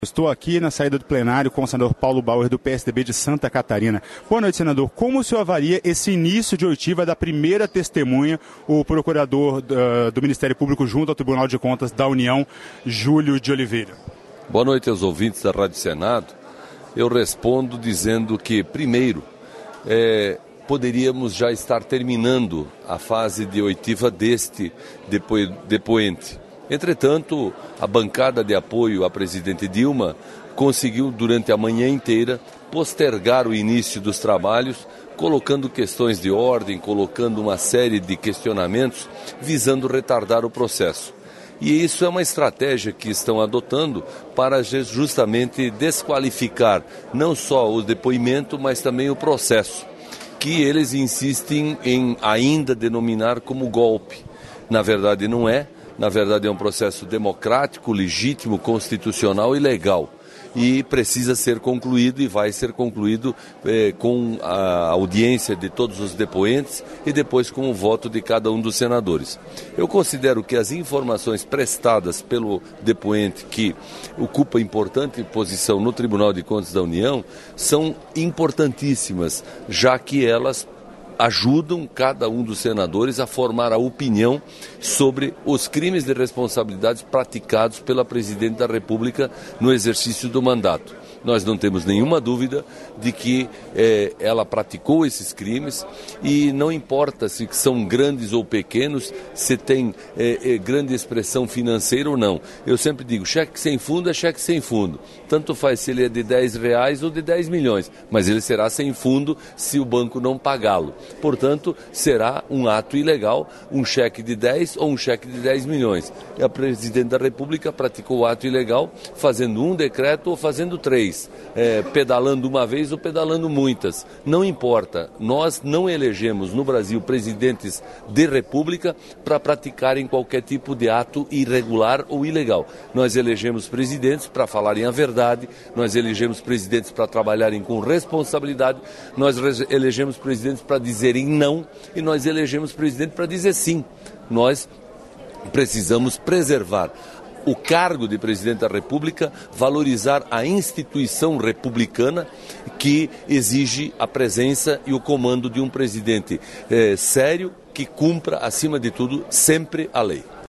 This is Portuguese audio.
Estou aqui na saída do plenário com o senador Paulo Bauer, do PSDB de Santa Catarina. Boa noite, senador. Como o senhor avalia esse início de oitiva da primeira testemunha, o procurador do Ministério Público junto ao Tribunal de Contas da União, Júlio de Oliveira? Boa noite aos ouvintes da Rádio Senado. Eu respondo dizendo que, primeiro, poderíamos já estar terminando a fase de oitiva deste depoente. Entretanto, a bancada de apoio à presidente Dilma conseguiu, durante a manhã inteira, postergar o início dos trabalhos, colocando questões de ordem, colocando uma série de questionamentos, visando retardar o processo. E isso é uma estratégia que estão adotando para justamente desqualificar não só o depoimento, mas também o processo, que eles insistem em ainda denominar como golpe. Na verdade não é. Na verdade, é um processo democrático, legítimo, constitucional e legal. E precisa ser concluído e vai ser concluído com a audiência de todos os depoentes e depois com o voto de cada um dos senadores. Eu considero que as informações prestadas pelo depoente, que ocupa importante posição no Tribunal de Contas da União, são importantíssimas, já que elas ajudam cada um dos senadores a formar a opinião sobre os crimes de responsabilidade praticados pela Presidente da República no exercício do mandato. Nós não temos nenhuma dúvida de que ela praticou esses crimes e não importa se são grandes ou pequenos, se tem grande expressão financeira ou não. Eu sempre digo, cheque sem fundo é cheque sem fundo. Tanto faz se ele é de R$10 ou de 10 milhões, mas ele será sem fundo se o banco não pagá-lo. Portanto, será um ato ilegal, um cheque de 10 ou um cheque de 10 milhões. E a Presidente da República praticou o ato ilegal fazendo um decreto ou fazendo 3. Pedalando uma vez ou pedalando muitas. Não importa, nós não elegemos no Brasil presidentes de república para praticarem qualquer tipo de ato irregular ou ilegal. Nós elegemos presidentes para falarem a verdade, nós elegemos presidentes para trabalharem com responsabilidade, nós elegemos presidentes para dizerem não e nós elegemos presidente para dizer sim. Nós precisamos preservar o cargo de presidente da República, valorizar a instituição republicana que exige a presença e o comando de um presidente sério que cumpra, acima de tudo, sempre a lei.